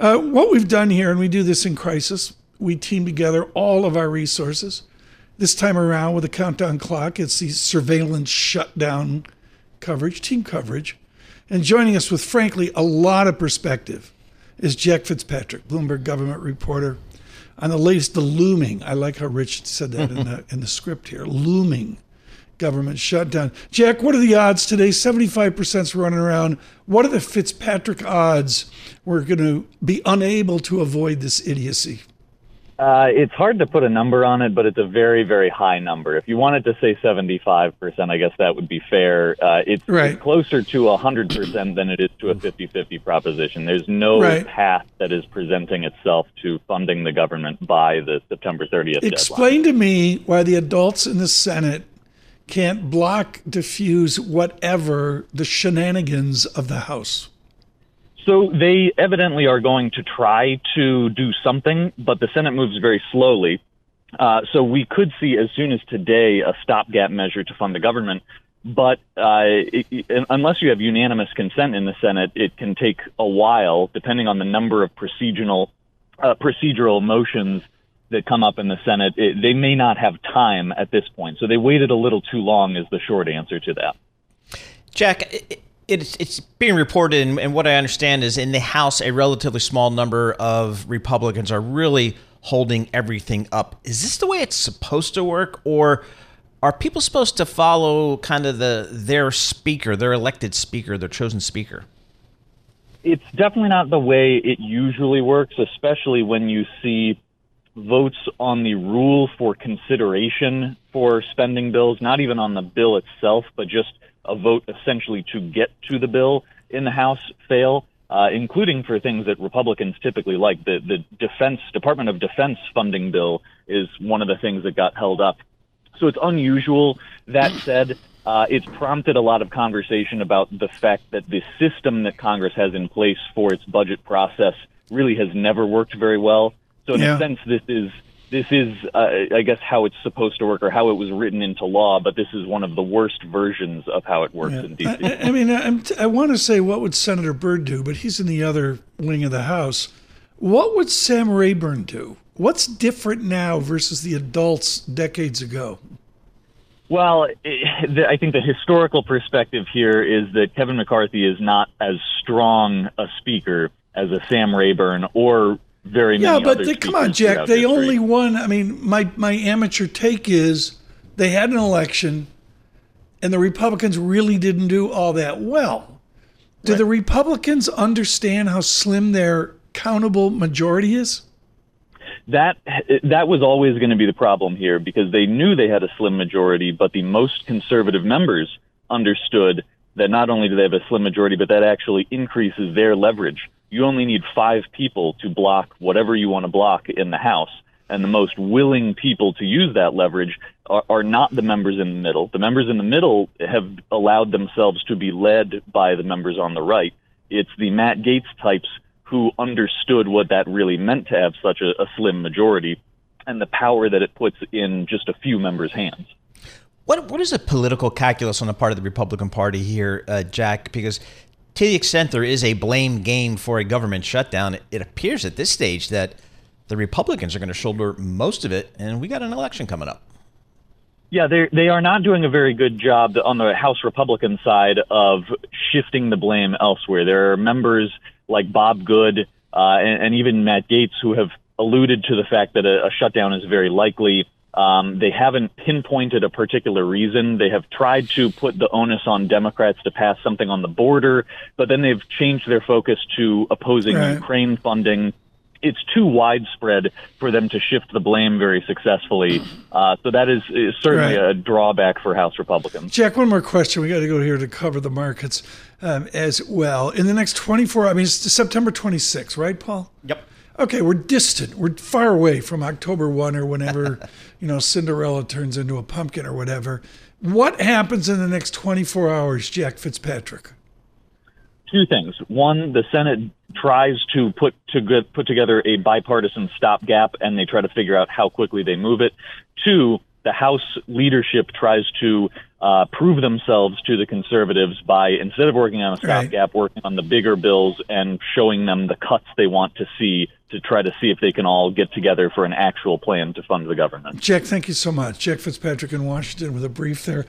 What we've done here, and we do this in crisis, we team together all of our resources. This time around with a countdown clock, it's the surveillance shutdown coverage, team coverage. And joining us with, frankly, a lot of perspective is Jack Fitzpatrick, Bloomberg government reporter, on the latest, the looming, I like how Rich said that in the script here, looming government shutdown. Jack, what are the odds today? 75%'s running around. What are the Fitzpatrick odds we're going to be unable to avoid this idiocy? It's hard to put a number on it, but it's a very, very high number. If you wanted to say 75%, I guess that would be fair. It's closer to 100% than it is to a 50-50 proposition. There's no path that is presenting itself to funding the government by the September 30th deadline. Explain to me why the adults in the Senate can't block, diffuse, whatever the shenanigans of the House. So they evidently are going to try to do something, but the Senate moves very slowly. So we could see as soon as today a stopgap measure to fund the government. But unless you have unanimous consent in the Senate, it can take a while, depending on the number of procedural motions that come up in the Senate. They may not have time at this point. So they waited a little too long is the short answer to that. Jack, it's being reported, and what I understand is in the House, a relatively small number of Republicans are really holding everything up. Is this the way it's supposed to work, or are people supposed to follow kind of their speaker, their elected speaker, their chosen speaker? It's definitely not the way it usually works, especially when you see votes on the rule for consideration for spending bills, not even on the bill itself, but just a vote essentially to get to the bill in the House fail, including for things that Republicans typically like. The Department of Defense funding bill is one of the things that got held up. So it's unusual. That said, it's prompted a lot of conversation about the fact that the system that Congress has in place for its budget process really has never worked very well. So in a sense, this is, I guess, how it's supposed to work or how it was written into law, but this is one of the worst versions of how it works in D.C. I mean, I want to say what would Senator Byrd do, but he's in the other wing of the House. What would Sam Rayburn do? What's different now versus the adults decades ago? Well, I think the historical perspective here is that Kevin McCarthy is not as strong a speaker as a Sam Rayburn or very many other speakers. Come on, Jack. They only won. I mean, my amateur take is they had an election, and the Republicans really didn't do all that well. Do the Republicans understand how slim their countable majority is? That was always going to be the problem here because they knew they had a slim majority, but the most conservative members understood that not only do they have a slim majority, but that actually increases their leverage. You only need 5 people to block whatever you want to block in the House. And the most willing people to use that leverage are not the members in the middle. The members in the middle have allowed themselves to be led by the members on the right. It's the Matt Gaetz types who understood what that really meant to have such a slim majority and the power that it puts in just a few members' hands. What is the political calculus on the part of the Republican Party here, Jack? Because to the extent there is a blame game for a government shutdown, it appears at this stage that the Republicans are going to shoulder most of it, and we got an election coming up. Yeah, they are not doing a very good job on the House Republican side of shifting the blame elsewhere. There are members like Bob Good and even Matt Gaetz who have alluded to the fact that a shutdown is very likely. They haven't pinpointed a particular reason. They have tried to put the onus on Democrats to pass something on the border, but then they've changed their focus to opposing Ukraine funding. It's too widespread for them to shift the blame very successfully. So that is certainly a drawback for House Republicans. Jack, one more question. We got to go here to cover the markets as well. In the next 24, I mean, it's September 26th, right, Paul? Yep. Okay, we're distant. We're far away from October 1 or whenever, Cinderella turns into a pumpkin or whatever. What happens in the next 24 hours, Jack Fitzpatrick? Two things. One, the Senate tries to put together a bipartisan stopgap, and they try to figure out how quickly they move it. Two, the House leadership tries to prove themselves to the conservatives by, instead of working on a stopgap, working on the bigger bills and showing them the cuts they want to see, to try to see if they can all get together for an actual plan to fund the government. Jack, thank you so much. Jack Fitzpatrick in Washington with a brief there.